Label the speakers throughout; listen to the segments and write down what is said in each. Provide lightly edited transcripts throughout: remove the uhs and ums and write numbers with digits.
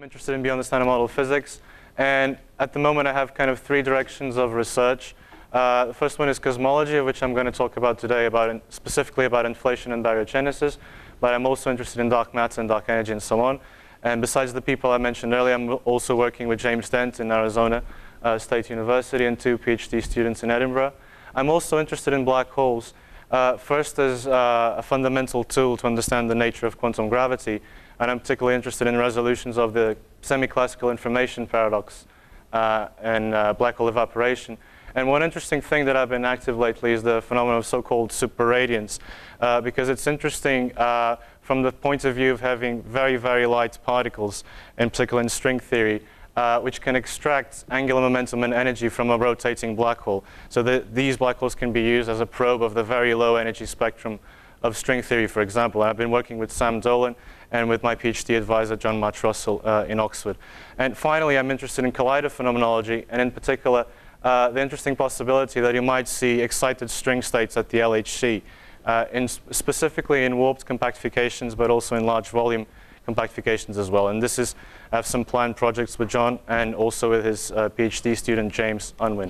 Speaker 1: interested in beyond the standard model physics, and at the moment I have kind of three directions of research. The first one is cosmology, which I'm going to talk about today, specifically about inflation and baryogenesis, but I'm also interested in dark matter and dark energy and so on. And besides the people I mentioned earlier, I'm also working with James Dent in Arizona State University and 2 PhD students in Edinburgh. I'm also interested in black holes, first as a fundamental tool to understand the nature of quantum gravity, and I'm particularly interested in resolutions of the semi-classical information paradox and black hole evaporation. And one interesting thing that I've been active lately is the phenomenon of so-called superradiance, because it's interesting from the point of view of having very, very light particles, in particular in string theory, which can extract angular momentum and energy from a rotating black hole. So these black holes can be used as a probe of the very low energy spectrum of string theory, for example. I've been working with Sam Dolan and with my PhD advisor, John March Russell, in Oxford. And finally, I'm interested in collider phenomenology, and in particular, the interesting possibility that you might see excited string states at the LHC, specifically in warped compactifications, but also in large volume compactifications as well. And this is, I have some planned projects with John and also with his PhD student, James Unwin.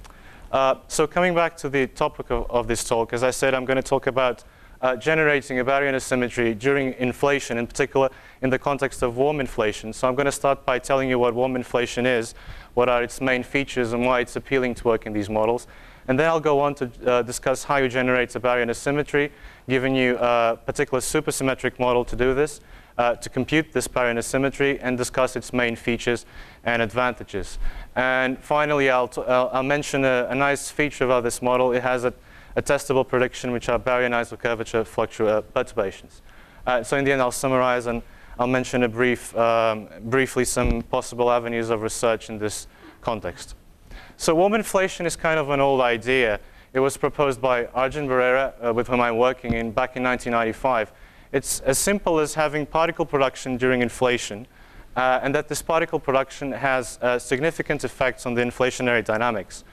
Speaker 1: So coming back to the topic of this talk, as I said, I'm going to talk about generating a baryon asymmetry during inflation, in particular in the context of warm inflation. So I'm going to start by telling you what warm inflation is, what are its main features, and why it's appealing to work in these models. And then I'll go on to discuss how you generate a baryon asymmetry, giving you a particular supersymmetric model to do this, to compute this baryon asymmetry, and discuss its main features and advantages. And finally, I'll mention a nice feature of this model. It has a testable prediction, which are baryon isocurvature perturbations. So in the end, I'll summarize and I'll mention briefly some possible avenues of research in this context. So warm inflation is kind of an old idea. It was proposed by Arjun Barrera, with whom I'm working back in 1995. It's as simple as having particle production during inflation, and that this particle production has significant effects on the inflationary dynamics.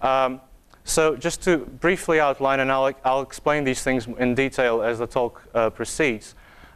Speaker 1: So just to briefly outline, and I'll explain these things in detail as the talk proceeds.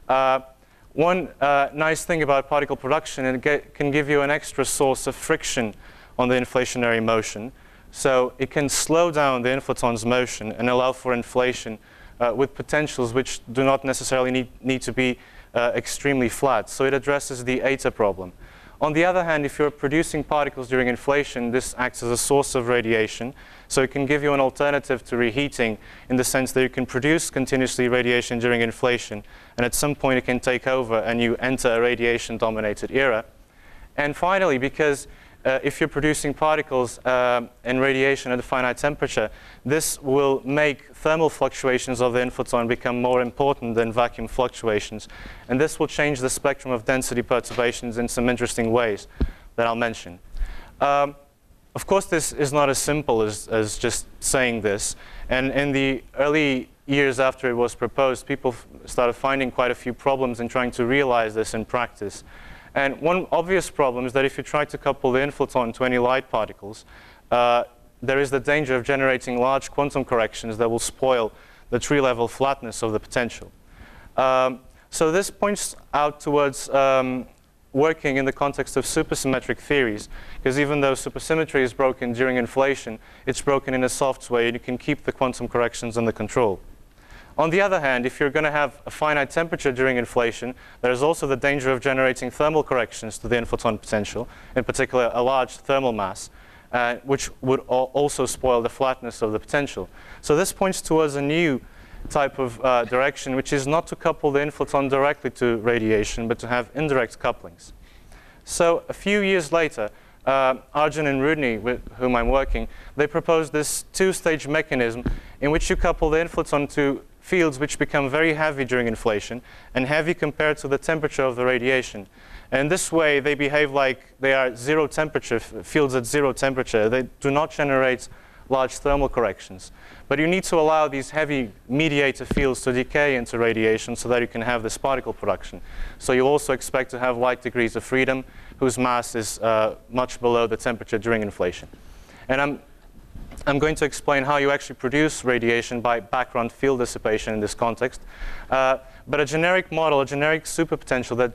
Speaker 1: One nice thing about particle production, it can give you an extra source of friction on the inflationary motion. So it can slow down the inflaton's motion and allow for inflation with potentials which do not necessarily need to be extremely flat. So it addresses the eta problem. On the other hand, if you're producing particles during inflation, this acts as a source of radiation. So it can give you an alternative to reheating in the sense that you can produce continuously radiation during inflation, and at some point it can take over and you enter a radiation-dominated era. And finally, because if you're producing particles and radiation at a finite temperature, this will make thermal fluctuations of the inflaton become more important than vacuum fluctuations. And this will change the spectrum of density perturbations in some interesting ways that I'll mention. Of course, this is not as simple as just saying this. And in the early years after it was proposed, people started finding quite a few problems in trying to realize this in practice. And one obvious problem is that if you try to couple the inflaton to any light particles, there is the danger of generating large quantum corrections that will spoil the tree-level flatness of the potential. So this points out towards working in the context of supersymmetric theories, because even though supersymmetry is broken during inflation, it's broken in a soft way, and you can keep the quantum corrections under control. On the other hand, if you're going to have a finite temperature during inflation, there is also the danger of generating thermal corrections to the inflaton potential, in particular a large thermal mass, which would also spoil the flatness of the potential. So this points towards a new type of direction, which is not to couple the inflaton directly to radiation, but to have indirect couplings. So a few years later, Arjun and Rudny, with whom I'm working, they proposed this two-stage mechanism in which you couple the inflaton to fields which become very heavy during inflation, and heavy compared to the temperature of the radiation. And this way, they behave like they are zero temperature, fields at zero temperature. They do not generate large thermal corrections. But you need to allow these heavy mediator fields to decay into radiation so that you can have this particle production. So you also expect to have light degrees of freedom whose mass is much below the temperature during inflation. And I'm going to explain how you actually produce radiation by background field dissipation in this context. But a generic model, a generic superpotential that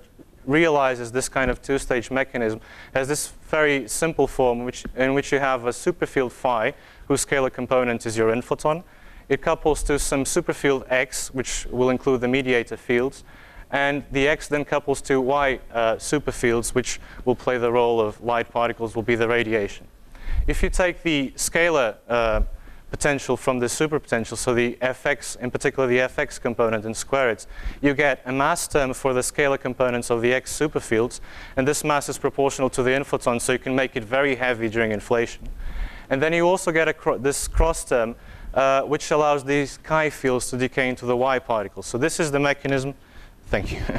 Speaker 1: realizes this kind of two-stage mechanism has this very simple form in which you have a superfield phi, whose scalar component is your inflaton. It couples to some superfield x, which will include the mediator fields. And the x then couples to y superfields, which will play the role of light particles, will be the radiation. If you take the scalar potential from the superpotential, so the fx, in particular the fx component, and square it, you get a mass term for the scalar components of the x superfields, and this mass is proportional to the inflaton, so you can make it very heavy during inflation. And then you also get this cross term, which allows these chi fields to decay into the y particles. So this is the mechanism, thank you,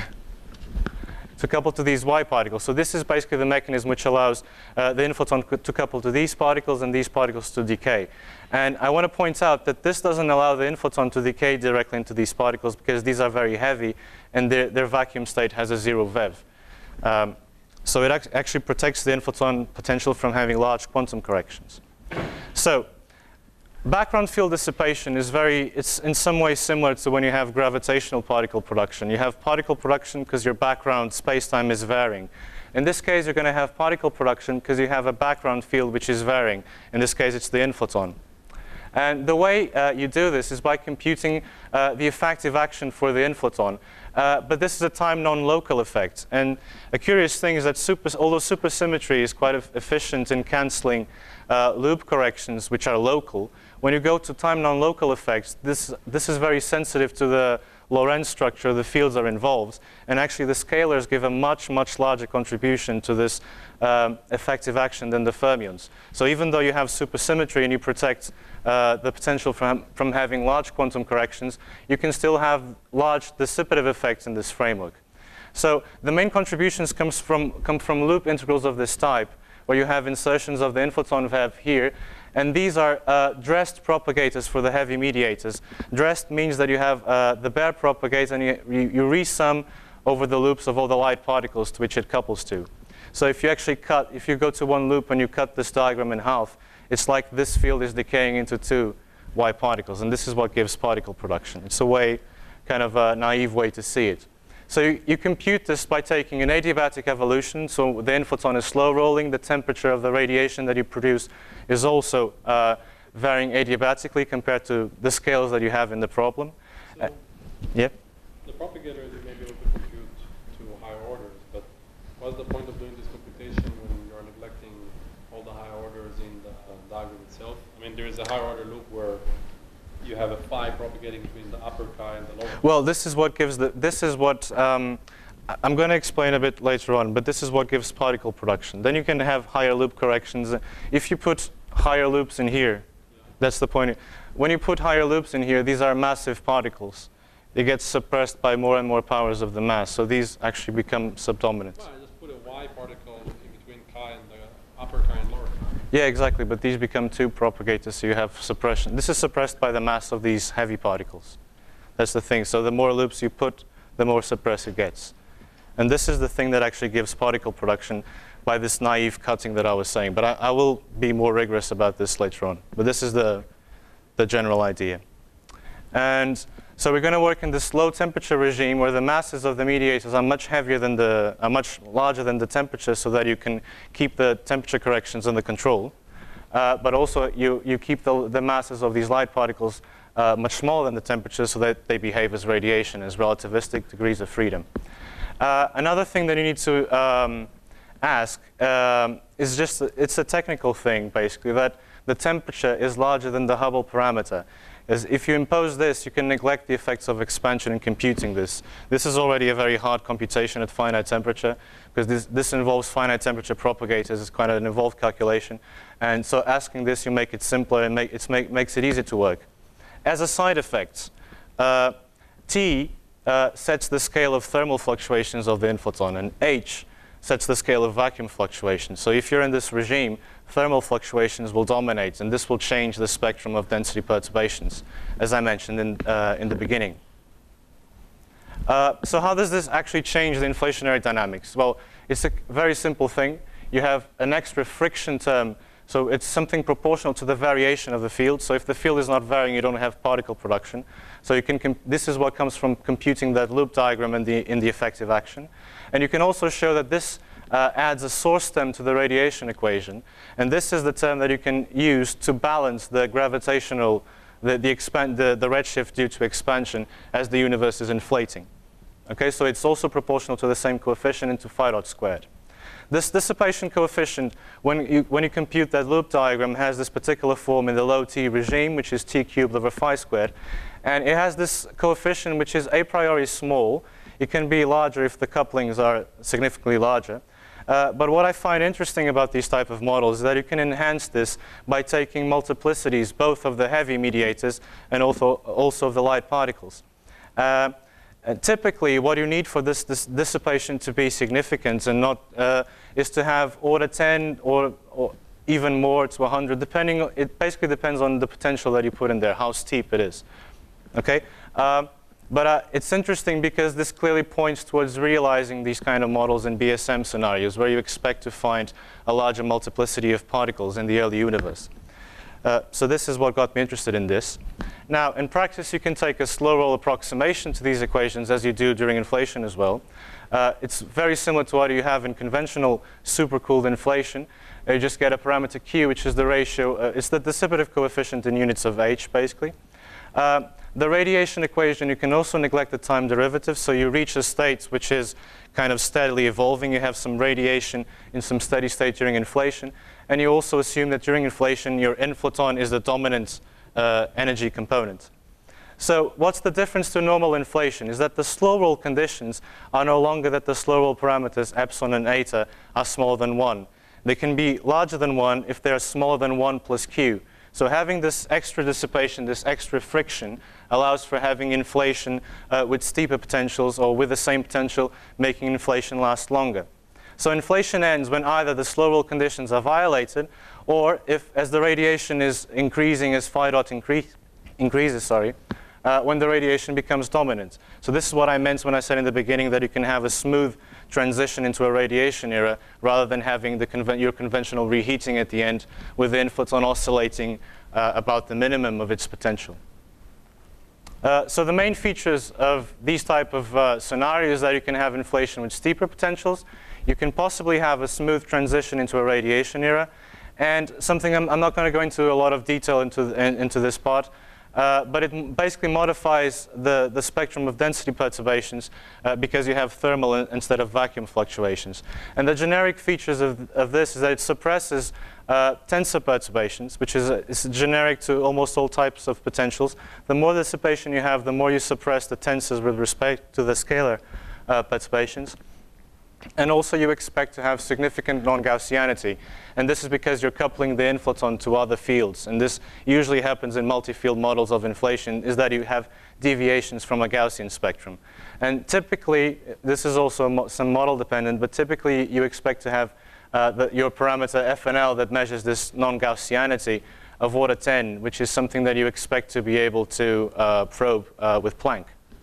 Speaker 1: to couple to these y particles. So this is basically the mechanism which allows the inflaton to couple to these particles and these particles to decay. And I want to point out that this doesn't allow the inflaton to decay directly into these particles because these are very heavy and their vacuum state has a 0 VeV. So it actually protects the inflaton potential from having large quantum corrections. So background field dissipation is it's in some ways similar to when you have gravitational particle production. You have particle production because your background space-time is varying. In this case, you're going to have particle production because you have a background field which is varying. In this case, it's the inflaton. And the way you do this is by computing the effective action for the inflaton. But this is a time non-local effect. And a curious thing is that although supersymmetry is quite efficient in canceling loop corrections which are local, when you go to time non-local effects, this is very sensitive to the Lorentz structure. The fields are involved. And actually, the scalars give a much, much larger contribution to this effective action than the fermions. So even though you have supersymmetry and you protect the potential from having large quantum corrections, you can still have large dissipative effects in this framework. So the main contributions come from loop integrals of this type, where you have insertions of the inflaton VeV here. And these are dressed propagators for the heavy mediators. Dressed means that you have the bare propagator and you resum over the loops of all the light particles to which it couples to. So if you actually if you go to one loop and you cut this diagram in half, it's like this field is decaying into two y particles. And this is what gives particle production. It's a way, kind of a naive way to see it. So you compute this by taking an adiabatic evolution. So the inflaton is slow rolling. The temperature of the radiation that you produce is also varying adiabatically compared to the scales that you have in the problem.
Speaker 2: So
Speaker 1: yep.
Speaker 2: The propagator you may be able to compute to higher orders, but what's the point of doing this computation when you're neglecting all the higher orders in the diagram itself? I mean, there is a higher order loop where you have a phi propagating between the upper chi and the lower chi.
Speaker 1: Well, this is what gives I'm going to explain a bit later on, but this is what gives particle production. Then you can have higher loop corrections. If you put higher loops in here, that's the point. When you put higher loops in here, these are massive particles. They get suppressed by more and more powers of the mass. So these actually become subdominant.
Speaker 2: Well, I just put a y particle in between chi and the upper chi and lower chi.
Speaker 1: Yeah, exactly. But these become two propagators, so you have suppression. This is suppressed by the mass of these heavy particles. That's the thing. So the more loops you put, the more suppressed it gets. And this is the thing that actually gives particle production by this naive cutting that I was saying. But I will be more rigorous about this later on. But this is the general idea. And so we're going to work in this low temperature regime where the masses of the mediators are much heavier than are much larger than the temperature, so that you can keep the temperature corrections under control. But also you keep the masses of these light particles much smaller than the temperature, so that they behave as radiation, as relativistic degrees of freedom. Another thing that you need to ask is just, it's a technical thing, basically, that the temperature is larger than the Hubble parameter. As if you impose this, you can neglect the effects of expansion in computing this. This is already a very hard computation at finite temperature, because this involves finite temperature propagators. It's quite an involved calculation. And so asking this, you make it simpler and makes it easier to work. As a side effect, T sets the scale of thermal fluctuations of the inflaton, and H sets the scale of vacuum fluctuations. So if you're in this regime, thermal fluctuations will dominate, and this will change the spectrum of density perturbations, as I mentioned in the beginning. So how does this actually change the inflationary dynamics? Well, it's a very simple thing. You have an extra friction term So it's something proportional to the variation of the field. So if the field is not varying, you don't have particle production. So you can this is what comes from computing that loop diagram in the effective action. And you can also show that this adds a source term to the radiation equation. And this is the term that you can use to balance the gravitational, the redshift due to expansion as the universe is inflating. Okay, so it's also proportional to the same coefficient into phi dot squared. This dissipation coefficient, when you compute that loop diagram, has this particular form in the low T regime, which is T cubed over phi squared. And it has this coefficient which is a priori small. It can be larger if the couplings are significantly larger. But what I find interesting about these type of models is that you can enhance this by taking multiplicities, both of the heavy mediators and also of the light particles. And typically, what you need for this dissipation to be significant and not is to have order 10 or even more to 100, depending. It basically depends on the potential that you put in there, how steep it is. Okay, but it's interesting because this clearly points towards realizing these kind of models in BSM scenarios where you expect to find a larger multiplicity of particles in the early universe. So this is what got me interested in this. Now, in practice, you can take a slow roll approximation to these equations as you do during inflation as well. It's very similar to what you have in conventional supercooled inflation. You just get a parameter Q, which is the ratio. It's the dissipative coefficient in units of H, basically. The radiation equation, you can also neglect the time derivative. So you reach a state which is kind of steadily evolving. You have some radiation in some steady state during inflation. And you also assume that during inflation, your inflaton is the dominant energy component. So what's the difference to normal inflation is that the slow roll conditions are no longer that the slow roll parameters epsilon and eta are smaller than 1. They can be larger than 1 if they are smaller than 1 plus Q. So having this extra dissipation, this extra friction, allows for having inflation with steeper potentials or with the same potential, making inflation last longer. So inflation ends when either the slow roll conditions are violated, or if, as the radiation is increasing as phi dot increases, when the radiation becomes dominant. So this is what I meant when I said in the beginning that you can have a smooth transition into a radiation era rather than having your conventional reheating at the end with the inflaton oscillating about the minimum of its potential. So the main features of these type of scenarios is that you can have inflation with steeper potentials. You can possibly have a smooth transition into a radiation era. And something I'm not going to go into a lot of detail into this part, but it basically modifies the spectrum of density perturbations because you have thermal instead of vacuum fluctuations. And the generic features of this is that it suppresses tensor perturbations, which is generic to almost all types of potentials. The more dissipation you have, the more you suppress the tensors with respect to the scalar perturbations. And also you expect to have significant non-Gaussianity. And this is because you're coupling the inflaton to other fields. And this usually happens in multi-field models of inflation, is that you have deviations from a Gaussian spectrum. And typically, this is also some model dependent, but typically you expect to have your parameter FNL that measures this non-Gaussianity of order 10, which is something that you expect to be able to probe with Planck.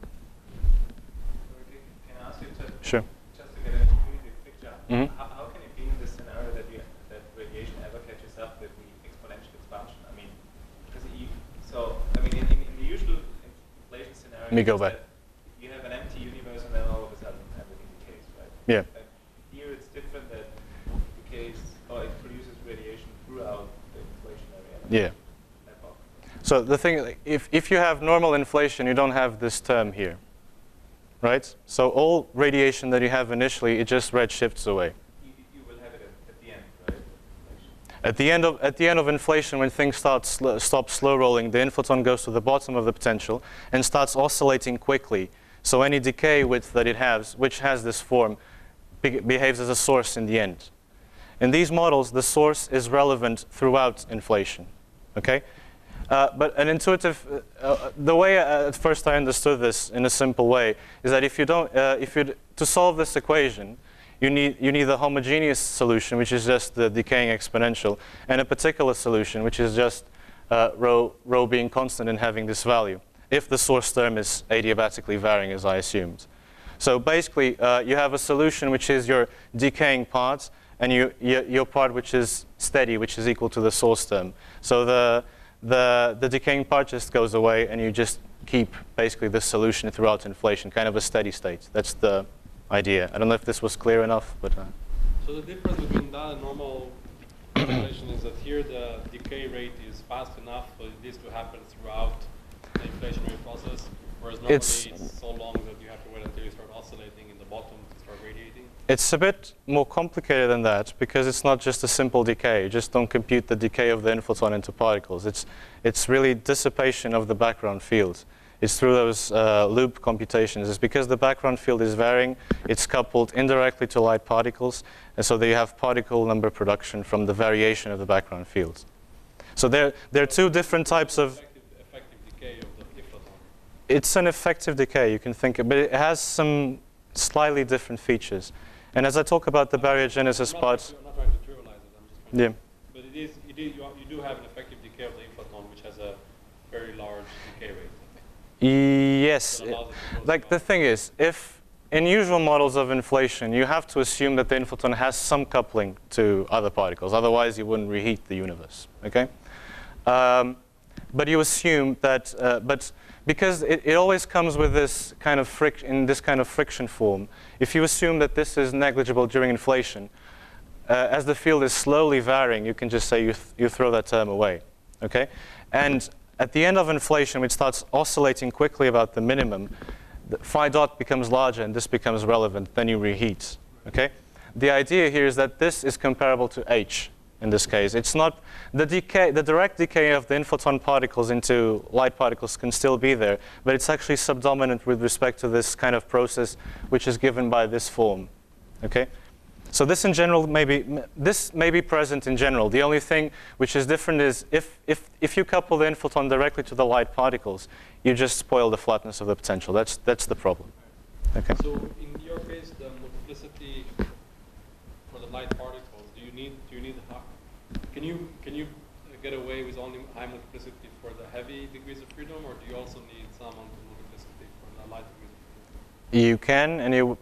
Speaker 3: Can I ask you
Speaker 1: Sure.
Speaker 3: just to get a completely picture?
Speaker 1: Mm-hmm.
Speaker 3: How can it be in this scenario that radiation ever catches up with the exponential expansion? I mean, because in the usual inflation scenario,
Speaker 1: Let me go back.
Speaker 3: You have an empty universe and then all of a sudden everything decays, right?
Speaker 1: Yeah.
Speaker 3: Here it's different that decays or it produces radiation throughout the inflationary element.
Speaker 1: Yeah.
Speaker 3: Epoch.
Speaker 1: So the thing, if you have normal inflation, you don't have this term here, right? So all radiation that you have initially, it just redshifts away.
Speaker 3: You will have it at the end, right?
Speaker 1: At the end of inflation, when things stop slow rolling, the inflaton goes to the bottom of the potential and starts oscillating quickly. So any decay width that it has, which has this form, behaves as a source in the end. In these models, the source is relevant throughout inflation. Okay? But an intuitive, the way at first I understood this in a simple way is that to solve this equation, you need a homogeneous solution, which is just the decaying exponential, and a particular solution, which is just rho being constant and having this value, if the source term is adiabatically varying, as I assumed. So basically, you have a solution which is your decaying part, and your part which is steady, which is equal to the source term. So the decaying part just goes away, and you just keep basically this solution throughout inflation, kind of a steady state. That's the idea. I don't know if this was clear enough, but.
Speaker 2: So the difference between that and normal inflation is that here the decay rate is fast enough for this to happen throughout the inflationary process, whereas normally it's so long that you have to wait until you start oscillating in the bottom to start radiating.
Speaker 1: It's a bit more complicated than that, because it's not just a simple decay. You just don't compute the decay of the inflaton into particles. It's really dissipation of the background field. It's through those loop computations. It's because the background field is varying. It's coupled indirectly to light particles, and so they have particle number production from the variation of the background field. So there are two different types of.
Speaker 2: Effective decay of the inflaton.
Speaker 1: It's an effective decay. You can think, but it has some slightly different features. And as I talk about the baryogenesis part.
Speaker 2: I'm not trying to trivialize it. I'm just trying
Speaker 1: Yeah.
Speaker 2: to, but you do have an effective decay of the inflaton, which has a very large decay rate.
Speaker 1: Yes.
Speaker 2: That allows it to go
Speaker 1: Like
Speaker 2: down.
Speaker 1: the thing is, if in usual models of inflation, you have to assume that the inflaton has some coupling to other particles. Otherwise, you wouldn't reheat the universe. Okay. But you assume that, but because it always comes with this kind of friction form. If you assume that this is negligible during inflation, as the field is slowly varying, you can just say you throw that term away. Okay. And at the end of inflation, which starts oscillating quickly about the minimum, the phi dot becomes larger and this becomes relevant, then you reheat. Okay? The idea here is that this is comparable to H in this case. It's not the direct decay of the inflaton particles into light particles can still be there, but it's actually subdominant with respect to this kind of process which is given by this form. Okay? So this in general this may be present in general. The only thing which is different is if you couple the inflaton directly to the light particles, you just spoil the flatness of the potential. That's the problem. Okay.
Speaker 2: So in your case, the multiplicity for the light particles, can you get away with only high multiplicity for the heavy degrees of freedom, or do you also need some multiplicity for the light degrees of freedom?
Speaker 1: You can, and you.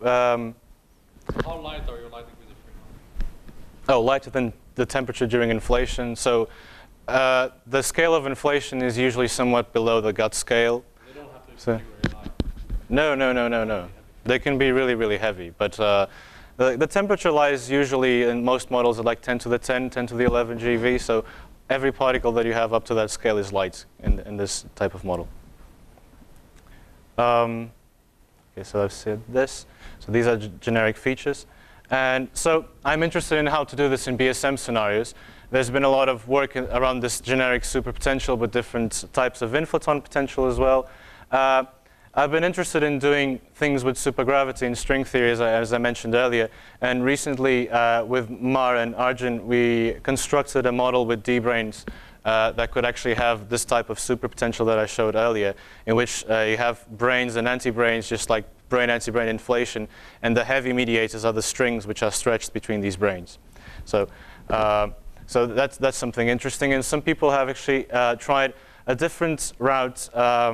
Speaker 2: How light are your light degrees of freedom?
Speaker 1: Oh, lighter than the temperature during inflation. So the scale of inflation is usually somewhat below the gut scale.
Speaker 2: They don't have to
Speaker 1: So-
Speaker 2: be very light.
Speaker 1: No. They can be really, really heavy. But the temperature lies usually in most models at like 10 to the 10, 10 to the 11 GeV. So every particle that you have up to that scale is light in this type of model. Okay, so I've said this. So these are generic features. And so I'm interested in how to do this in BSM scenarios. There's been a lot of work around this generic superpotential with different types of inflaton potential as well. I've been interested in doing things with supergravity and string theory, as I mentioned earlier. And recently, with Mar and Arjun, we constructed a model with D-branes that could actually have this type of superpotential that I showed earlier, in which you have branes and anti-branes, just like brain-anti-brain inflation, and the heavy mediators are the strings which are stretched between these branes. So, so that's something interesting. And some people have actually tried a different route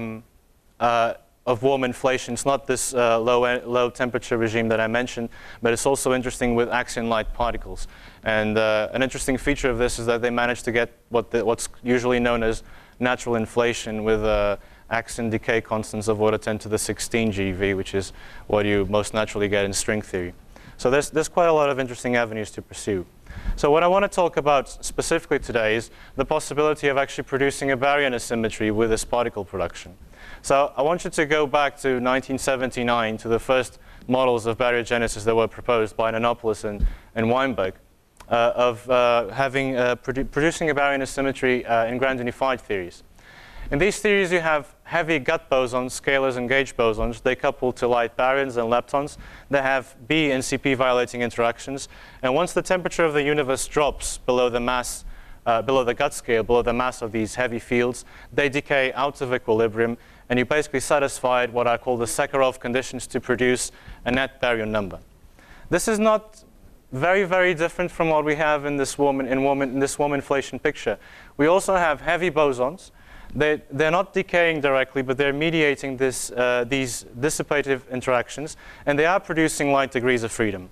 Speaker 1: of warm inflation. It's not this low temperature regime that I mentioned, but it's also interesting with axion light particles. And an interesting feature of this is that they managed to get what's usually known as natural inflation with axion decay constants of order 10 to the 16 GeV, which is what you most naturally get in string theory. So there's quite a lot of interesting avenues to pursue. So what I want to talk about specifically today is the possibility of actually producing a baryon asymmetry with this particle production. So I want you to go back to 1979 to the first models of baryogenesis that were proposed by Nanopoulos and Weinberg of producing a baryon asymmetry in grand unified theories. In these theories, you have heavy gut bosons, scalars and gauge bosons. They couple to light baryons and leptons. They have B and CP violating interactions. And once the temperature of the universe drops below the mass, below the gut scale, below the mass of these heavy fields, they decay out of equilibrium. And you basically satisfied what I call the Sakharov conditions to produce a net baryon number. This is not very, very different from what we have in this warm inflation picture. We also have heavy bosons. They're not decaying directly, but they're mediating these dissipative interactions, and they are producing light degrees of freedom.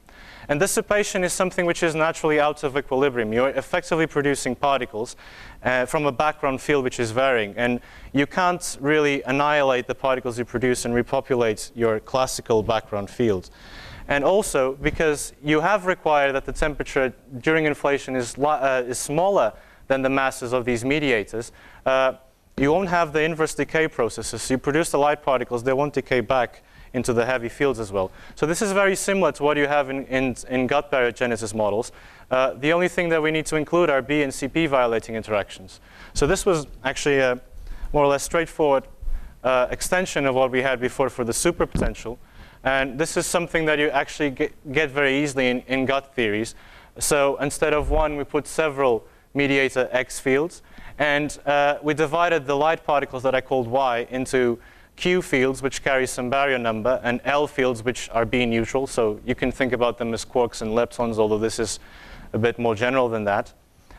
Speaker 1: And dissipation is something which is naturally out of equilibrium. You're effectively producing particles from a background field which is varying. And you can't really annihilate the particles you produce and repopulate your classical background field. And also, because you have required that the temperature during inflation is smaller than the masses of these mediators, you won't have the inverse decay processes. So you produce the light particles, they won't decay back into the heavy fields as well. So this is very similar to what you have in gut baryogenesis models. The only thing that we need to include are B and CP violating interactions. So this was actually a more or less straightforward extension of what we had before for the superpotential. And this is something that you actually get very easily in gut theories. So instead of one, we put several mediator X fields. And we divided the light particles that I called Y into Q fields, which carry some baryon number, and L fields, which are B neutral. So you can think about them as quarks and leptons, although this is a bit more general than that.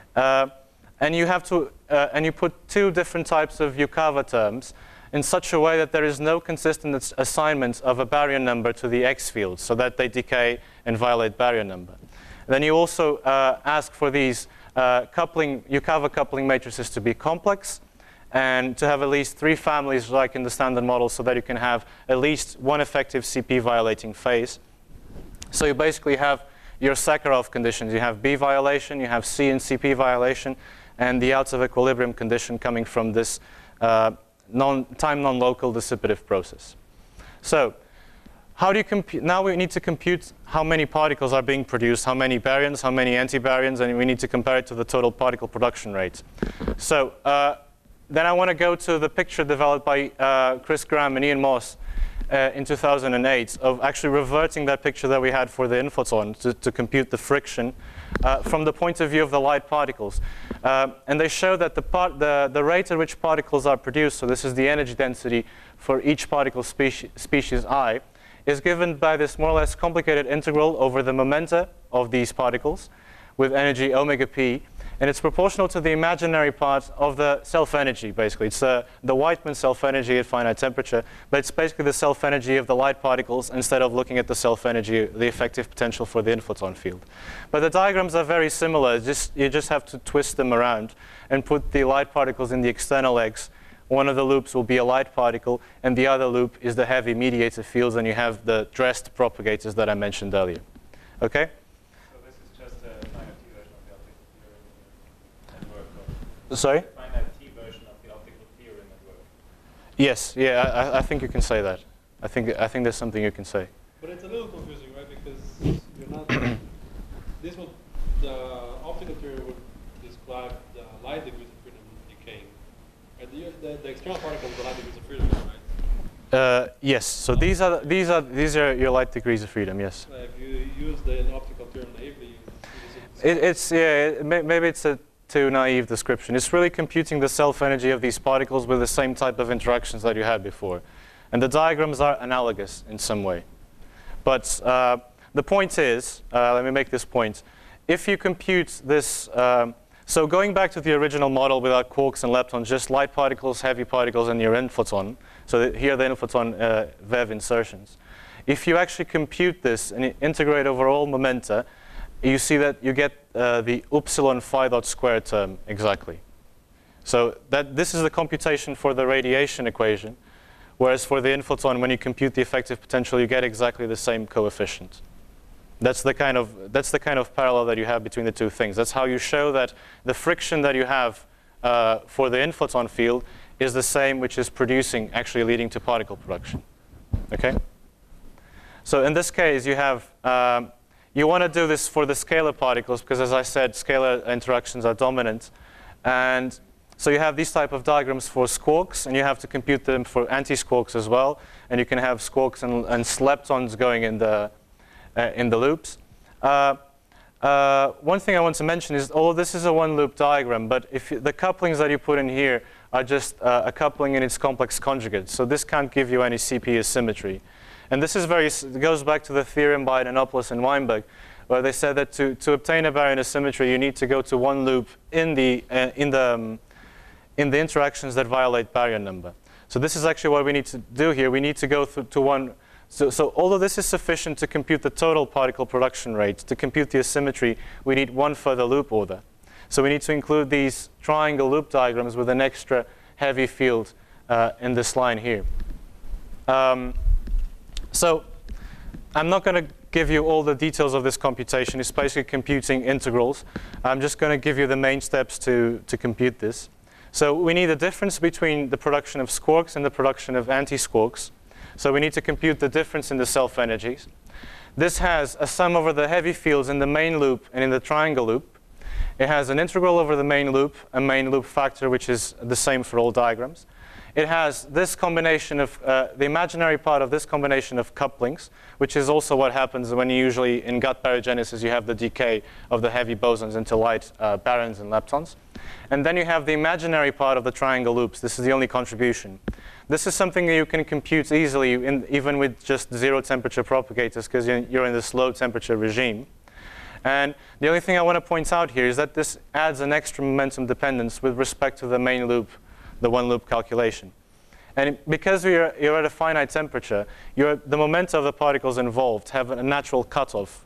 Speaker 1: And you have to, and you put two different types of Yukawa terms in such a way that there is no consistent assignment of a baryon number to the X fields, so that they decay and violate baryon number. And then you also ask for these Yukawa coupling matrices to be complex, and to have at least 3 families like in the standard model, so that you can have at least one effective CP violating phase. So you basically have your Sakharov conditions. You have B violation, you have C and CP violation, and the out of equilibrium condition coming from this time non-local dissipative process. So how do you compute? Now we need to compute how many particles are being produced, how many baryons, how many antibaryons, and we need to compare it to the total particle production rate. So then I want to go to the picture developed by Chris Graham and Ian Moss in 2008 of actually reverting that picture that we had for the inflaton to compute the friction from the point of view of the light particles. And they show that the rate at which particles are produced, so this is the energy density for each particle species I, is given by this more or less complicated integral over the momenta of these particles with energy omega p. And it's proportional to the imaginary part of the self-energy, basically. It's the Weitman self-energy at finite temperature, but it's basically the self-energy of the light particles instead of looking at the self-energy, the effective potential for the inflaton field. But the diagrams are very similar. You just have to twist them around and put the light particles in the external X. One of the loops will be a light particle, and the other loop is the heavy mediator fields, and you have the dressed propagators that I mentioned earlier. Okay? Sorry?
Speaker 3: Finite T version of the optical theory network.
Speaker 1: Yes, yeah, I think you can say that. I think there's something you can say.
Speaker 2: But it's a little confusing, right? Because you're not. The optical theory would describe the light degrees of freedom decaying. Right? The external particles, the light degrees of freedom, right?
Speaker 1: Yes. So these are your light degrees of freedom. Yes.
Speaker 2: If you use the optical theorem naively,
Speaker 1: maybe it's a too naive description. It's really computing the self-energy of these particles with the same type of interactions that you had before. And the diagrams are analogous in some way. But the point is, let me make this point. If you compute this, so going back to the original model without quarks and leptons, just light particles, heavy particles, and your inflaton. So here the inflaton VEV insertions. If you actually compute this and integrate over all momenta, you see that you get the upsilon phi dot squared term exactly. So this is the computation for the radiation equation, whereas for the inflaton, when you compute the effective potential, you get exactly the same coefficient. That's the kind of parallel that you have between the two things. That's how you show that the friction that you have for the inflaton field is the same, which is producing, actually leading to particle production. Okay? So in this case, you have you want to do this for the scalar particles because, as I said, scalar interactions are dominant. And so you have these type of diagrams for squarks, and you have to compute them for anti-squarks as well. And you can have squarks and leptons going in the loops. One thing I want to mention is, this is a one-loop diagram, but if the couplings that you put in here are just a coupling in its complex conjugate. So this can't give you any CP asymmetry. And this is it goes back to the theorem by Antonopoulos and Weinberg, where they said that to obtain a baryon asymmetry, you need to go to one loop in the interactions that violate baryon number. So this is actually what we need to do here. We need to go to one So although this is sufficient to compute the total particle production rate, to compute the asymmetry, we need one further loop order. So we need to include these triangle loop diagrams with an extra heavy field in this line here. So I'm not going to give you all the details of this computation. It's basically computing integrals. I'm just going to give you the main steps to compute this. So we need a difference between the production of squarks and the production of anti-squarks. So we need to compute the difference in the self-energies. This has a sum over the heavy fields in the main loop and in the triangle loop. It has an integral over the main loop, a main loop factor, which is the same for all diagrams. It has this combination of, the imaginary part of this combination of couplings, which is also what happens when you usually, in gut baryogenesis, you have the decay of the heavy bosons into light baryons and leptons. And then you have the imaginary part of the triangle loops. This is the only contribution. This is something that you can compute easily, even with just zero temperature propagators, because you're in this low temperature regime. And the only thing I want to point out here is that this adds an extra momentum dependence with respect to the main loop, the one loop calculation. And because you're at a finite temperature, the momenta of the particles involved have a natural cutoff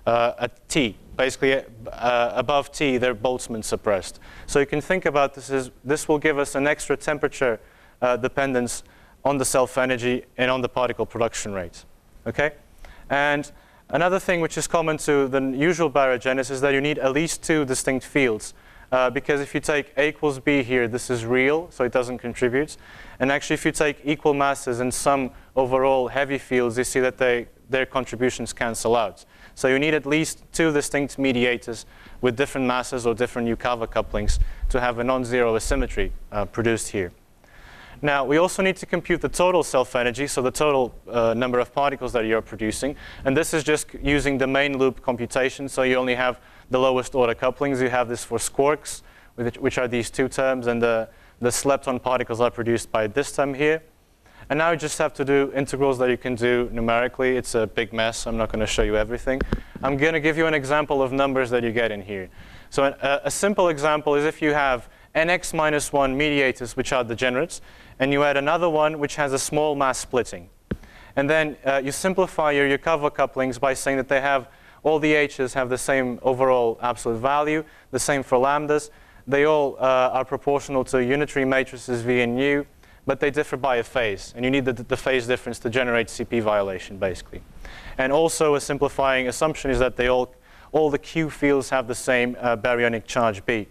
Speaker 1: at T. Basically, above T, they're Boltzmann suppressed. So you can think about this as this will give us an extra temperature dependence on the self-energy and on the particle production rate. Okay? And another thing which is common to the usual baryogenesis is that you need at least two distinct fields. Because if you take A equals B here, this is real, so it doesn't contribute. And actually, if you take equal masses and some overall heavy fields, you see that their contributions cancel out. So you need at least two distinct mediators with different masses or different Yukawa couplings to have a non-zero asymmetry produced here. Now, we also need to compute the total self-energy, so the total number of particles that you're producing. And this is just using the main loop computation, so you only have the lowest order couplings. You have this for squarks, which are these two terms, and the lepton particles are produced by this term here. And now you just have to do integrals that you can do numerically. It's a big mess. I'm not going to show you everything. I'm going to give you an example of numbers that you get in here. So a simple example is if you have nx minus 1 mediators, which are degenerates, and you add another one which has a small mass splitting. And then you simplify your Yukawa couplings by saying that they have all the h's have the same overall absolute value, the same for lambdas. They all are proportional to unitary matrices V and U, but they differ by a phase. And you need the phase difference to generate CP violation, basically. And also a simplifying assumption is that all the Q fields have the same baryonic charge B.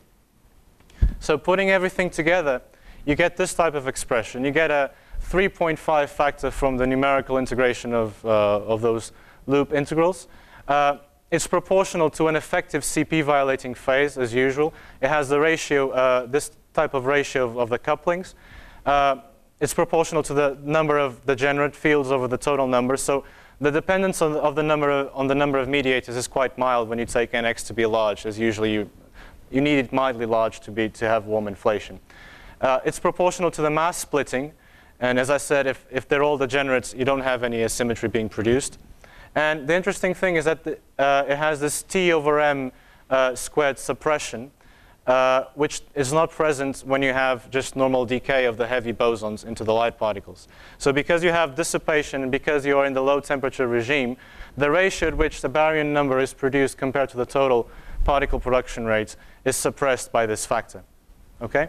Speaker 1: So putting everything together, you get this type of expression. You get a 3.5 factor from the numerical integration of those loop integrals. It's proportional to an effective CP violating phase, as usual. It has the ratio, this type of ratio of the couplings. It's proportional to the number of degenerate fields over the total number. So the dependence on the number of mediators is quite mild when you take nx to be large, as usually you need it mildly large to have warm inflation. It's proportional to the mass splitting. And as I said, if they're all degenerates, you don't have any asymmetry being produced. And the interesting thing is that it has this T over M squared suppression, which is not present when you have just normal decay of the heavy bosons into the light particles. So because you have dissipation and because you are in the low temperature regime, the ratio at which the baryon number is produced compared to the total particle production rate is suppressed by this factor. Okay?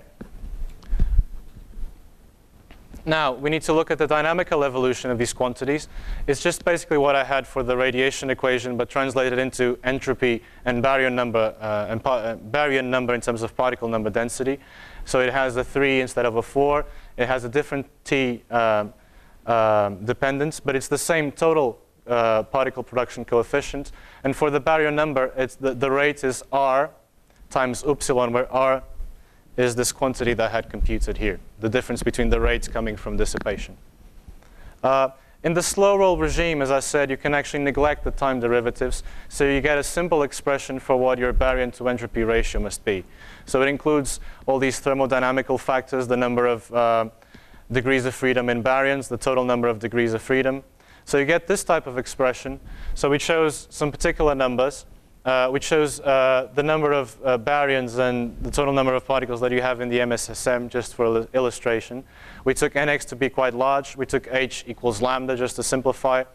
Speaker 1: Now, we need to look at the dynamical evolution of these quantities. It's just basically what I had for the radiation equation, but translated into entropy and baryon number in terms of particle number density. So it has a 3 instead of a 4. It has a different T dependence, but it's the same total particle production coefficient. And for the baryon number, the rate is R times upsilon, where R is this quantity that I had computed here, the difference between the rates coming from dissipation. In the slow roll regime, as I said, you can actually neglect the time derivatives, so you get a simple expression for what your baryon to entropy ratio must be. So it includes all these thermodynamical factors, the number of degrees of freedom in baryons, the total number of degrees of freedom. So you get this type of expression. So we chose some particular numbers. We chose the number of baryons and the total number of particles that you have in the MSSM, just for illustration. We took nx to be quite large. We took h equals lambda, just to simplify.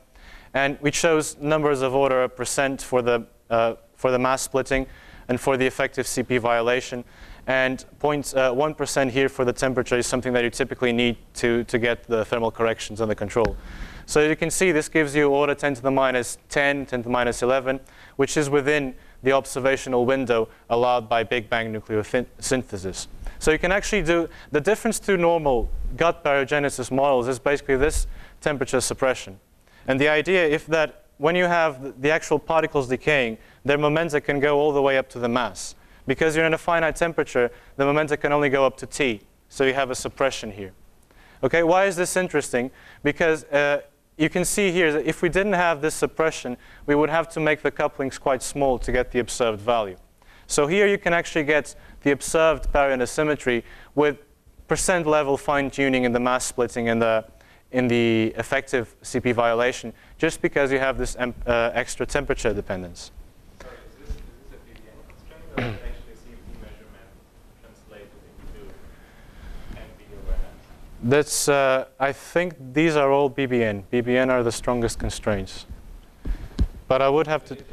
Speaker 1: And we chose numbers of order % for the mass splitting and for the effective CP violation. And 0.1% here for the temperature is something that you typically need to get the thermal corrections under control. So you can see this gives you order 10 to the minus 10, 10 to the minus 11, which is within the observational window allowed by Big Bang nucleosynthesis. So you can actually do, the difference to normal gut baryogenesis models is basically this temperature suppression. And the idea is that when you have the actual particles decaying, their momenta can go all the way up to the mass. Because you're in a finite temperature, the momenta can only go up to T. So you have a suppression here. Okay, why is this interesting? Because you can see here that if we didn't have this suppression, we would have to make the couplings quite small to get the observed value. So here you can actually get the observed baryon asymmetry with % level fine-tuning in the mass splitting and in the effective CP violation, just because you have this extra temperature dependence.
Speaker 3: Sorry, is this a BBN constraint, or is it actually a CMP measurement translated into NB over N?
Speaker 1: That's, I think these are all BBN. BBN are the strongest constraints. But I would have to...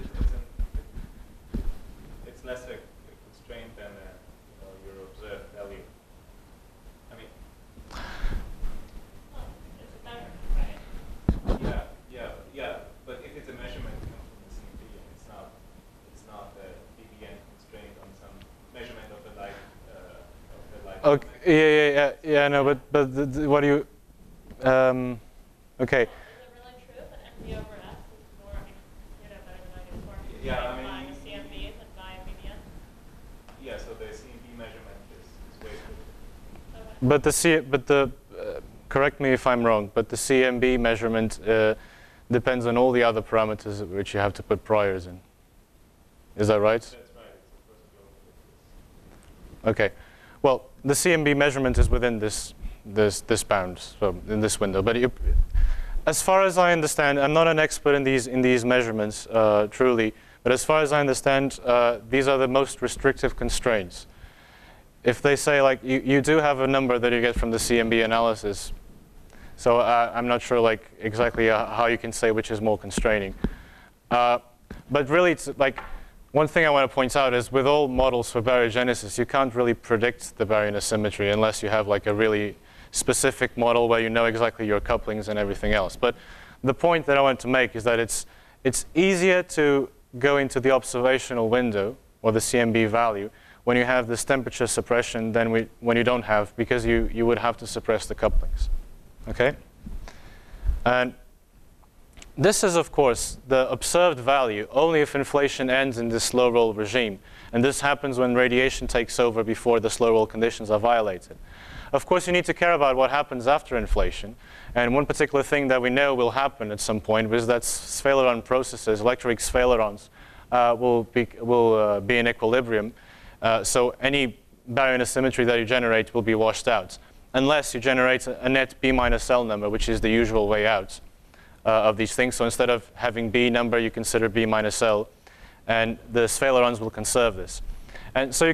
Speaker 3: It's less a constraint than your observed value. I mean...
Speaker 4: It's better, right?
Speaker 3: Yeah. But if it's a measurement that comes from the CMP, and it's not a BBN constraint on some measurement of the light.
Speaker 1: Okay, yeah. No, but what do you? Okay.
Speaker 4: Is it really true that NB over S is more better than -4?
Speaker 3: Yeah, I mean,
Speaker 4: by CMB than by BBN?
Speaker 3: Yeah, so the CMP measurement is way
Speaker 4: Okay.
Speaker 1: But correct me if I'm wrong, but the CMB measurement depends on all the other parameters which you have to put priors in. Is that right?
Speaker 3: That's right. It's supposed to go.
Speaker 1: Okay. Well, the CMB measurement is within this bound, so in this window. But as far as I understand, I'm not an expert in these measurements, truly. But as far as I understand, these are the most restrictive constraints. If they say, like, you do have a number that you get from the CMB analysis, so I'm not sure, like, exactly how you can say which is more constraining. But really, it's like, one thing I want to point out is with all models for baryogenesis, you can't really predict the baryon asymmetry unless you have like a really specific model where you know exactly your couplings and everything else. But the point that I want to make is that it's easier to go into the observational window or the CMB value when you have this temperature suppression than when you don't have, because you would have to suppress the couplings. Okay? And this is, of course, the observed value only if inflation ends in this slow roll regime. And this happens when radiation takes over before the slow roll conditions are violated. Of course, you need to care about what happens after inflation. And one particular thing that we know will happen at some point is that sphaleron processes, electric sphalerons, will be in equilibrium. So any baryon asymmetry that you generate will be washed out, unless you generate a net B minus L number, which is the usual way out of these things. So instead of having B number, you consider B minus L, and the sphalerons will conserve this. And so you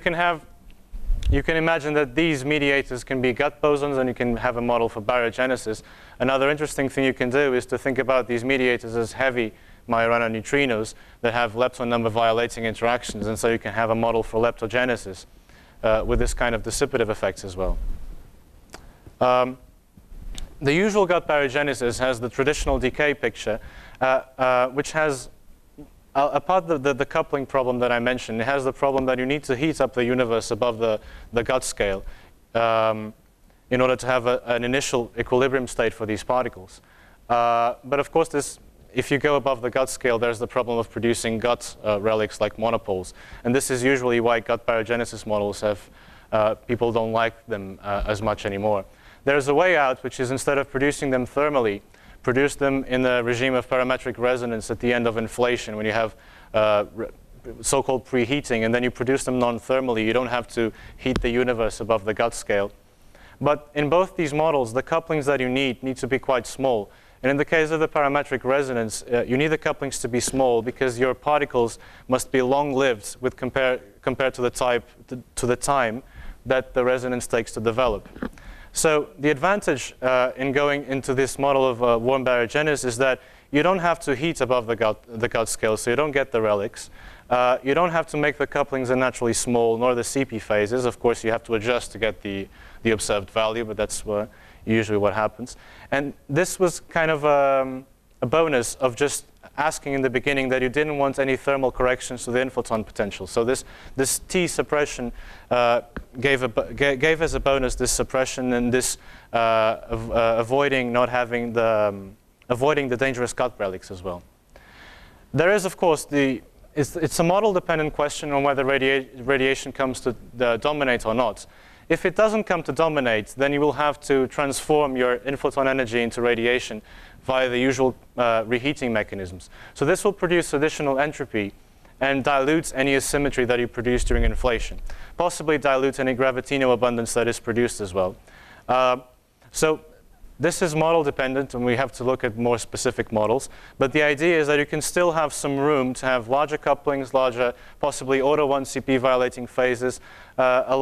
Speaker 1: can imagine that these mediators can be gut bosons, and you can have a model for baryogenesis. Another interesting thing you can do is to think about these mediators as heavy Majorana neutrinos that have lepton number violating interactions, and so you can have a model for leptogenesis with this kind of dissipative effects as well. The usual gut baryogenesis has the traditional decay picture, which has, apart the coupling problem that I mentioned, it has the problem that you need to heat up the universe above the gut scale in order to have an initial equilibrium state for these particles. But of course, if you go above the gut scale, there's the problem of producing gut relics like monopoles. And this is usually why gut baryogenesis models people don't like them as much anymore. There's a way out, which is instead of producing them thermally, produce them in the regime of parametric resonance at the end of inflation when you have so-called preheating, and then you produce them non-thermally. You don't have to heat the universe above the gut scale. But in both these models, the couplings that you need to be quite small. And in the case of the parametric resonance, you need the couplings to be small because your particles must be long-lived with compared to the time that the resonance takes to develop. So the advantage in going into this model of warm baryogenesis is that you don't have to heat above the Gauss scale, so you don't get the relics. You don't have to make the couplings unnaturally small, nor the CP phases. Of course, you have to adjust to get the observed value, but that's usually what happens. And this was kind of a bonus of just asking in the beginning that you didn't want any thermal corrections to the inflaton potential. So this T suppression gave as a bonus this suppression and this avoiding not having avoiding the dangerous cut relics as well. There is, of course, it's a model-dependent question on whether radiation comes to dominate or not. If it doesn't come to dominate, then you will have to transform your inflaton energy into radiation via the usual reheating mechanisms. So this will produce additional entropy and dilute any asymmetry that you produce during inflation, possibly dilute any gravitino abundance that is produced as well. So this is model dependent, and we have to look at more specific models. But the idea is that you can still have some room to have larger couplings, larger, possibly order 1 CP violating phases, a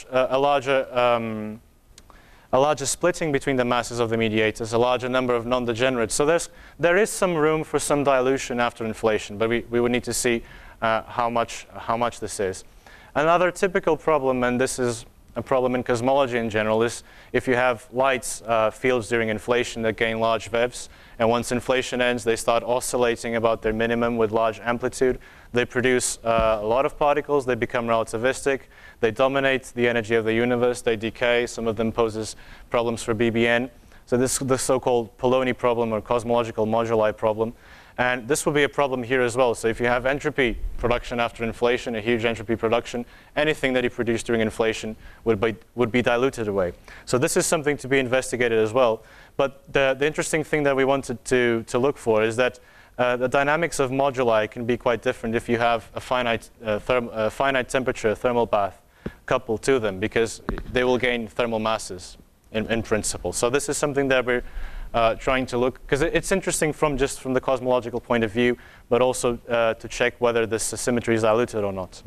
Speaker 1: larger splitting between the masses of the mediators, a larger number of non-degenerates. So there is some room for some dilution after inflation, but we would need to see how much this is. Another typical problem, and this is a problem in cosmology in general, is if you have light fields during inflation that gain large VEVs, and once inflation ends, they start oscillating about their minimum with large amplitude. They produce a lot of particles. They become relativistic. They dominate the energy of the universe. They decay. Some of them poses problems for BBN. So this is the so-called Poloni problem or cosmological moduli problem. And this will be a problem here as well. So if you have entropy production after inflation, a huge entropy production, anything that you produce during inflation would be diluted away. So this is something to be investigated as well. But the interesting thing that we wanted to look for is that the dynamics of moduli can be quite different if you have a finite temperature thermal bath coupled to them, because they will gain thermal masses in principle. So this is something that we're trying to look, because it's interesting from the cosmological point of view, but also to check whether this asymmetry is diluted or not.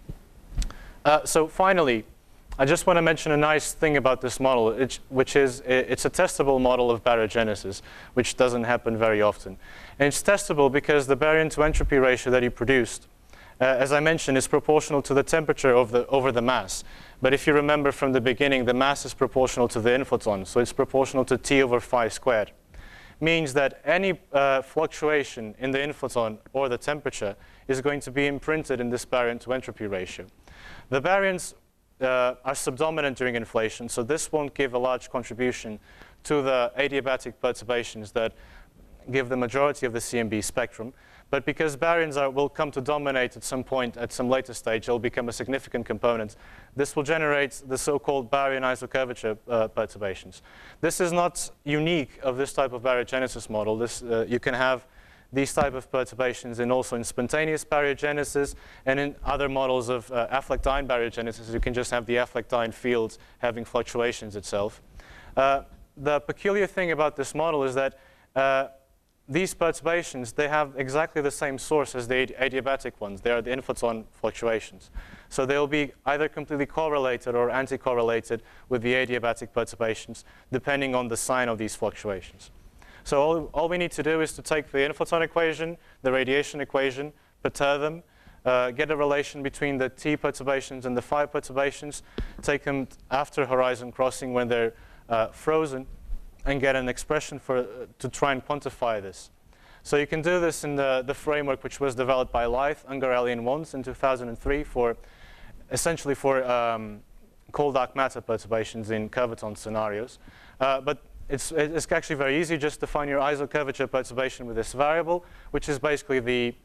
Speaker 1: So finally, I just want to mention a nice thing about this model, which is it's a testable model of baryogenesis, which doesn't happen very often. And it's testable because the baryon to entropy ratio that you produced, as I mentioned, is proportional to the temperature over the mass. But if you remember from the beginning, the mass is proportional to the inflaton, so it's proportional to T over phi squared. Means that any fluctuation in the inflaton or the temperature is going to be imprinted in this baryon to entropy ratio. The baryons are subdominant during inflation, so this won't give a large contribution to the adiabatic perturbations that give the majority of the CMB spectrum. But because baryons will come to dominate at some point, at some later stage, they'll become a significant component. This will generate the so-called baryon isocurvature perturbations. This is not unique of this type of baryogenesis model. You can have these type of perturbations also in spontaneous baryogenesis, and in other models of Affleck-Dine baryogenesis, you can just have the Affleck-Dine fields having fluctuations itself. The peculiar thing about this model is that these perturbations, they have exactly the same source as the adiabatic ones. They are the inflaton fluctuations. So they'll be either completely correlated or anti-correlated with the adiabatic perturbations, depending on the sign of these fluctuations. So all we need to do is to take the inflaton equation, the radiation equation, perturb them, get a relation between the T perturbations and the phi perturbations, take them after horizon crossing when they're frozen, and get an expression to try and quantify this. So you can do this in the framework which was developed by Leith, Ungarelli, and Wons in 2003 essentially for cold dark matter perturbations in curvaton scenarios. But it's actually very easy. Just define your isocurvature perturbation with this variable, which is basically the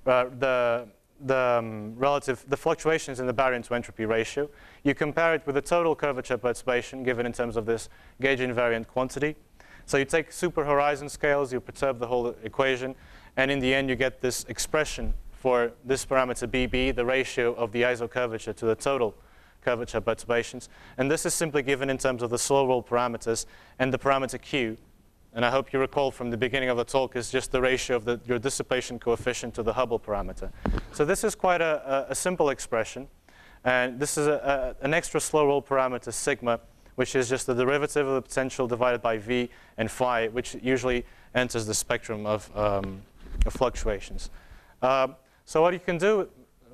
Speaker 1: fluctuations in the baryon to entropy ratio. You compare it with the total curvature perturbation given in terms of this gauge invariant quantity. So you take super horizon scales, you perturb the whole equation, and in the end you get this expression for this parameter BB, the ratio of the isocurvature to the total curvature perturbations. And this is simply given in terms of the slow roll parameters and the parameter Q. And I hope you recall from the beginning of the talk is just the ratio of your dissipation coefficient to the Hubble parameter. So this is quite a simple expression. And this is an extra slow roll parameter, sigma, which is just the derivative of the potential divided by V and phi, which usually enters the spectrum of fluctuations. So what you can do,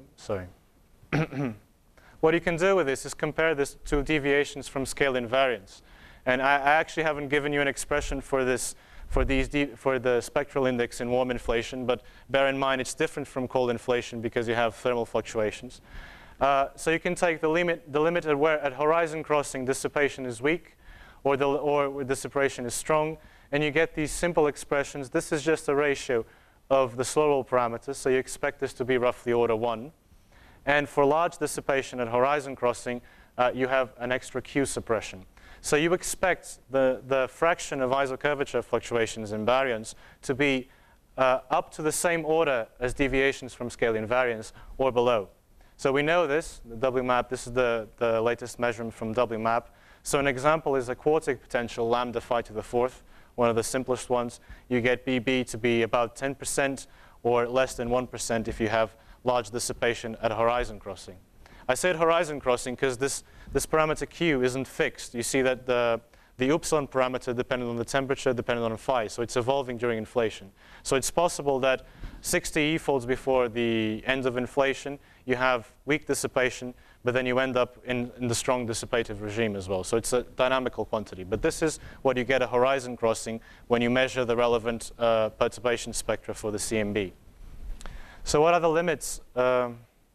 Speaker 1: what you can do with this is compare this to deviations from scale invariance. And I actually haven't given you an expression for this, for the spectral index in warm inflation, but bear in mind it's different from cold inflation because you have thermal fluctuations. So you can take the limit at where at horizon crossing dissipation is weak, or dissipation is strong, and you get these simple expressions. This is just a ratio of the slow roll parameters, so you expect this to be roughly order 1. And for large dissipation at horizon crossing, you have an extra Q suppression. So you expect the fraction of isocurvature fluctuations in baryons to be up to the same order as deviations from scale invariance or below. So we know this, the WMAP, this is the latest measurement from WMAP. So an example is a quartic potential, lambda phi to the 4th, one of the simplest ones. You get BB to be about 10% or less than 1% if you have large dissipation at horizon crossing. I said horizon crossing because this parameter Q isn't fixed. You see that the upsilon parameter depended on the temperature, depended on phi, so it's evolving during inflation. So it's possible that 60 E-folds before the end of inflation, you have weak dissipation, but then you end up in the strong dissipative regime as well. So it's a dynamical quantity. But this is what you get at horizon crossing when you measure the relevant perturbation spectra for the CMB. So what are the limits on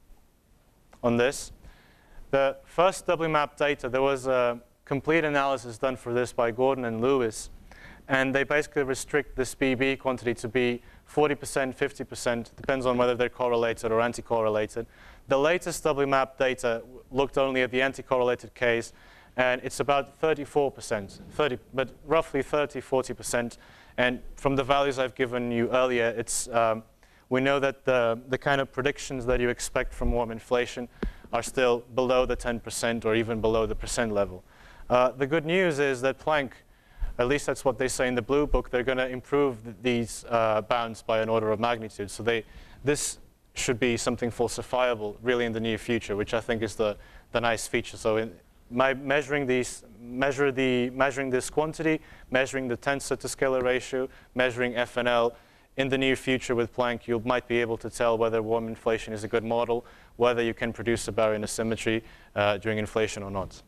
Speaker 1: this? The first WMAP data, there was a complete analysis done for this by Gordon and Lewis. And they basically restrict this BB quantity to be 40%, 50%, depends on whether they're correlated or anti-correlated. The latest WMAP data looked only at the anti-correlated case, and it's about 34%, but roughly 30, 40%. And from the values I've given you earlier, it's, we know that the kind of predictions that you expect from warm inflation are still below the 10% or even below the percent level. The good news is that Planck, at least that's what they say in the blue book, they're going to improve these bounds by an order of magnitude. So this should be something falsifiable really in the near future, which I think is the nice feature. So measuring this quantity, measuring the tensor to scalar ratio, measuring FNL, in the near future with Planck, you might be able to tell whether warm inflation is a good model, whether you can produce a baryon asymmetry during inflation or not.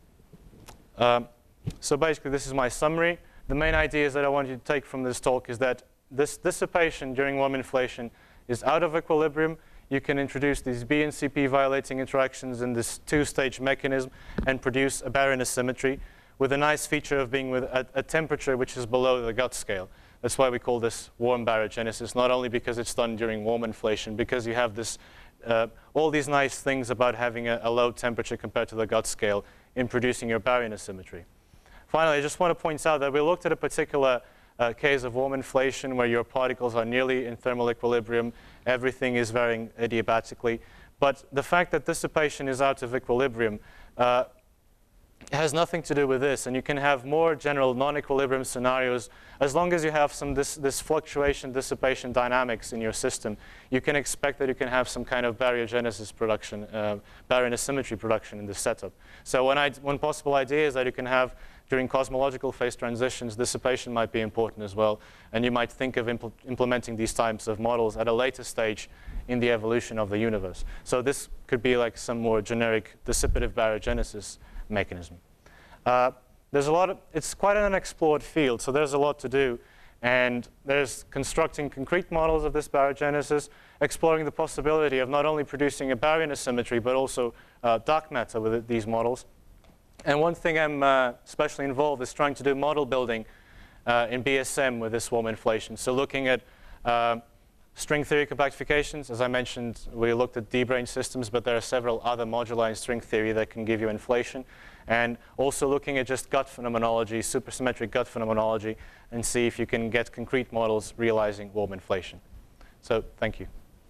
Speaker 1: So basically, this is my summary. The main ideas that I want you to take from this talk is that this dissipation during warm inflation is out of equilibrium. You can introduce these B and CP violating interactions in this two-stage mechanism and produce a baryon asymmetry with a nice feature of being with a temperature which is below the Guth scale. That's why we call this warm baryogenesis, not only because it's done during warm inflation, because you have this, all these nice things about having a low temperature compared to the Guth scale in producing your baryon asymmetry. Finally, I just want to point out that we looked at a particular case of warm inflation where your particles are nearly in thermal equilibrium, everything is varying adiabatically. But the fact that dissipation is out of equilibrium has nothing to do with this, and you can have more general non-equilibrium scenarios. As long as you have some this fluctuation dissipation dynamics in your system, you can expect that you can have some kind of baryogenesis production, baryon asymmetry production in this setup. So one possible idea is that you can have during cosmological phase transitions, dissipation might be important as well, and you might think of implementing these types of models at a later stage in the evolution of the universe. So this could be like some more generic dissipative baryogenesis mechanism. There's a lot of, it's quite an unexplored field, so there's a lot to do. And there's constructing concrete models of this baryogenesis, exploring the possibility of not only producing a baryon asymmetry, but also dark matter with these models. And one thing I'm especially involved is trying to do model building in BSM with this warm inflation. So looking at string theory compactifications. As I mentioned, we looked at D-brane systems, but there are several other moduli in string theory that can give you inflation. And also looking at just Guth phenomenology, supersymmetric Guth phenomenology, and see if you can get concrete models realizing warm inflation. So thank you.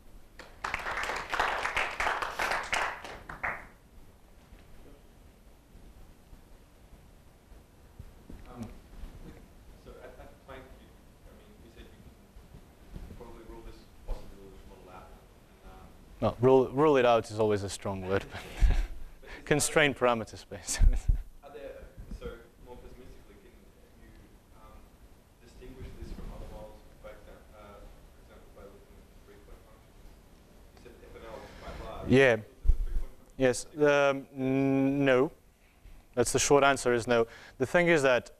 Speaker 2: So at that point, you said you can probably rule this possibility model out.
Speaker 1: No, rule it out is always a strong word. Constrained parameter space.
Speaker 2: Are there, so more pessimistically, can you distinguish this from other models
Speaker 1: Yeah. Yes. No. That's the short answer is no. The thing is that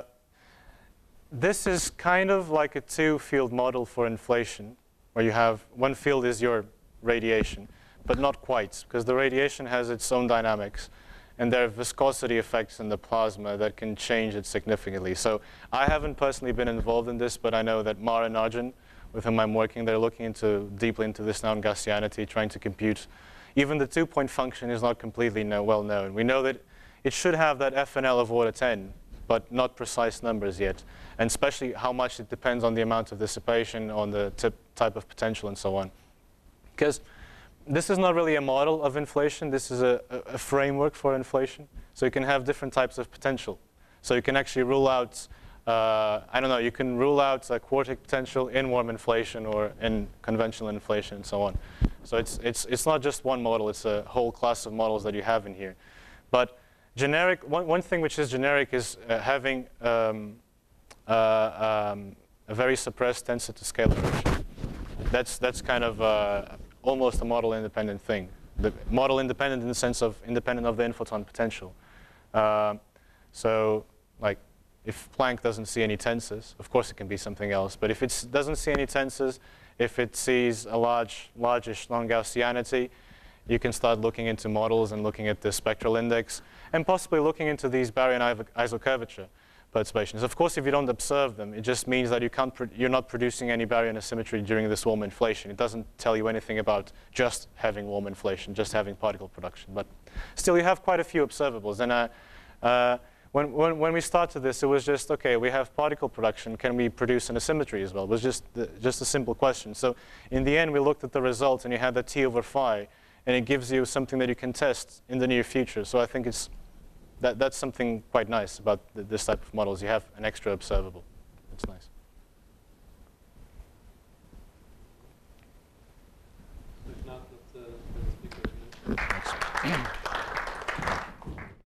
Speaker 1: this is kind of like a two-field model for inflation, where you have one field is your radiation, but not quite, because the radiation has its own dynamics, and there are viscosity effects in the plasma that can change it significantly. So I haven't personally been involved in this, but I know that Mara and Arjun, with whom I'm working, they're looking deeply into this now in Gaussianity, trying to compute. Even the two-point function is not completely well known. We know that it should have that FNL of order 10, but not precise numbers yet, and especially how much it depends on the amount of dissipation, on the type of potential, and so on. Because this is not really a model of inflation. This is a framework for inflation. So you can have different types of potential. So you can actually rule out, I don't know, you can rule out a quartic potential in warm inflation or in conventional inflation and so on. So it's not just one model. It's a whole class of models that you have in here. But generic, one thing which is generic is having a very suppressed tensor to scalar ratio. That's kind of almost a model-independent thing. The model-independent in the sense of independent of the inflaton potential. So, like, if Planck doesn't see any tensors, of course it can be something else. But if it doesn't see any tensors, if it sees a largish non-Gaussianity, you can start looking into models and looking at the spectral index, and possibly looking into these baryon isocurvature perturbations. Of course, if you don't observe them, it just means that you're not producing any baryon asymmetry during this warm inflation. It doesn't tell you anything about just having warm inflation, just having particle production. But still, you have quite a few observables. And when we started this, it was just, OK, we have particle production. Can we produce an asymmetry as well? It was just a simple question. So in the end, we looked at the results, and you had the T over phi. And it gives you something that you can test in the near future. So I think that's something quite nice about this type of models. You have an extra observable. It's nice.